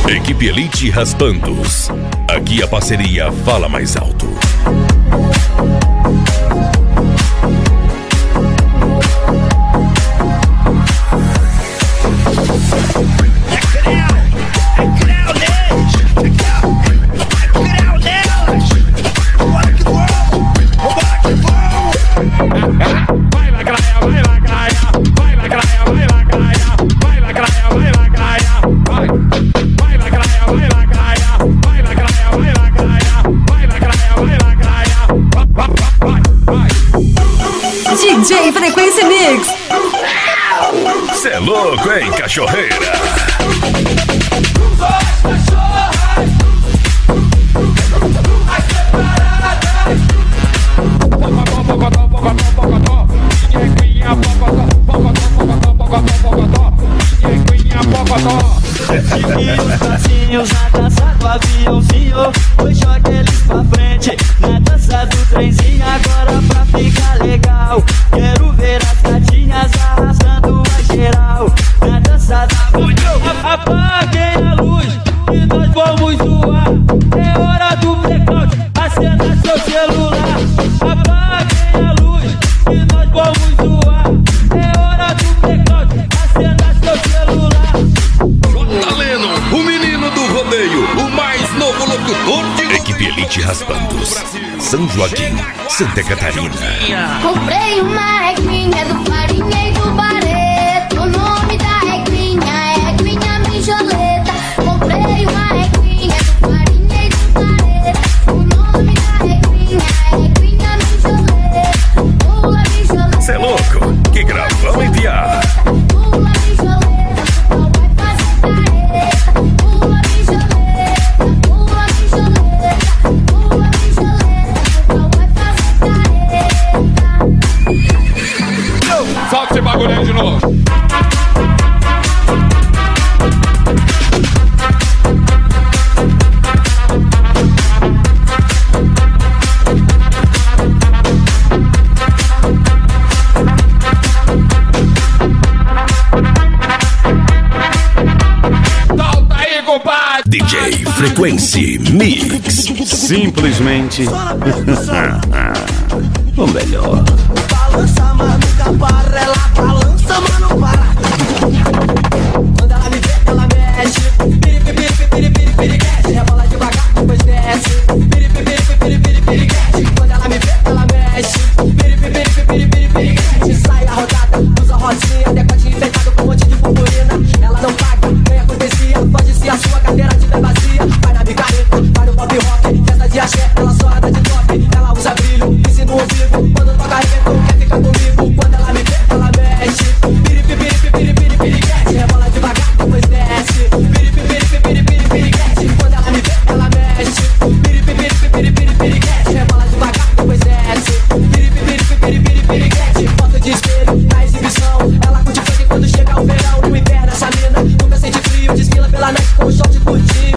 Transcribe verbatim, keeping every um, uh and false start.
Equipe Elite Raspandos. Aqui a parceria fala mais alto. D J Frequência Mix. Cê é louco, hein, cachorreira? Passinhos na dança do aviãozinho, foi joga eles pra frente. Na dança do trenzinho, agora pra ficar legal. Quero ver as gatinhas arrastando a geral. Na dança da mulher, apaguem a luz e nós vamos zoar. É hora do blackout, acenda seu celular. Apaguem a luz e nós vamos zoar. É hora do blackout, acenda seu celular. Taleno, o menino do rodeio, o mais novo locutor de... Equipe Elite Raspandos, São Joaquim, Santa Catarina. Comprei uma reguinha do Farinha e do Barreto. O nome da reguinha é Reguinha Mijoleta. Comprei uma reguinha do Farinha e do Barreto. O nome da reguinha é Reguinha Mijoleta. Pula Mijoleta. Cê é louco? Que gravão enviar. Pula Mijoleta, não vai fazer careta. Pula Mijoleta, pula Mijoleta. Pula Mijoleta, não vai fazer careta. Solta esse bagulho aí de novo. Solta aí, compadre. D J Frequência Mix. Simplesmente o melhor. Balança, mas nunca para, ela balança, mas não para.